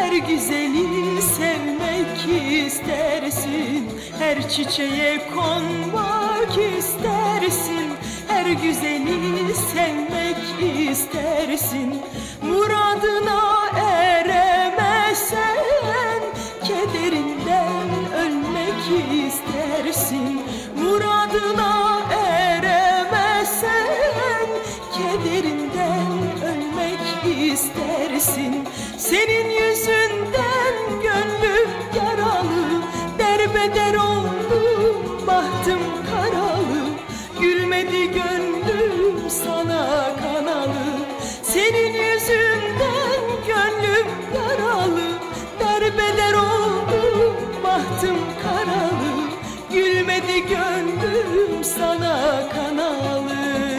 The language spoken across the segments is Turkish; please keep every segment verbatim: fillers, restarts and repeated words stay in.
her güzeli sevmek istersin, her çiçeğe konmak istersin, her güzeli sevmek istersin. Muradına eremezsen kederinden ölmek istersin. Muradına eremezsen kederinden ölmek istersin. Senin yüzünden gönlüm yaralı, derbeder oldum bahtım karalı. Gülmedi gönlüm sana kanalı, senin yüzünden gönlüm yaralı, derbeder oldum bahtım karalı. Gülmedi gönlüm sana kanalı.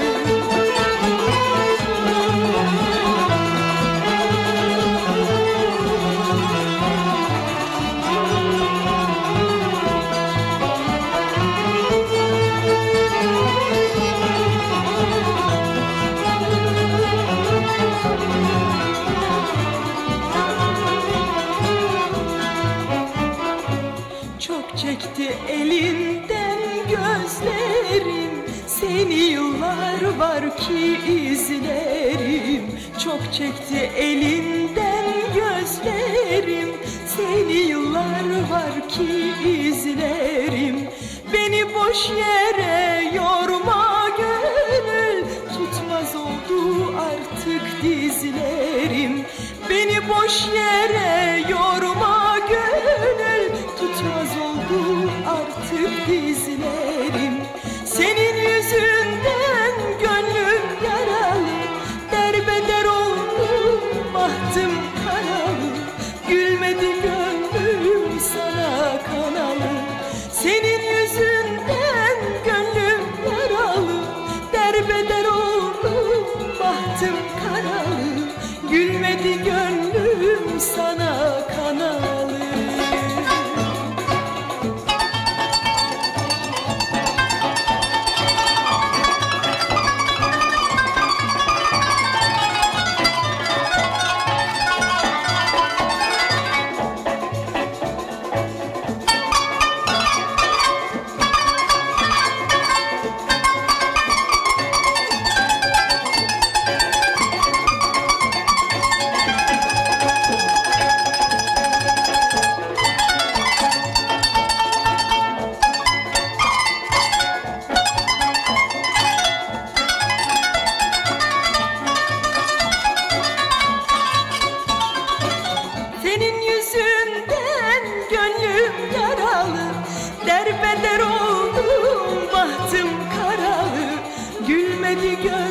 Çok çekti elinden gözlerim, seni yıllar var ki izlerim. Çok çekti elinden gözlerim, seni yıllar var ki izlerim. Beni boş yere yorma gönül, tutmaz oldu artık dizlerim. Beni boş yere yorma gönül, tutmaz oldu artık dizlerim. Senin yüzünden gönlüm yaralı, derbeder oldum bahtım karalı. Gülmedi gönlüm sana kanalı, senin yüzünden gönlüm yaralı, derbeder oldum bahtım karalı. Gülmedi gönlüm sana kanalı. Senin yüzünden gönlüm yaralı, derbeder oldum bahtım karalı. Gülmedi gönlüm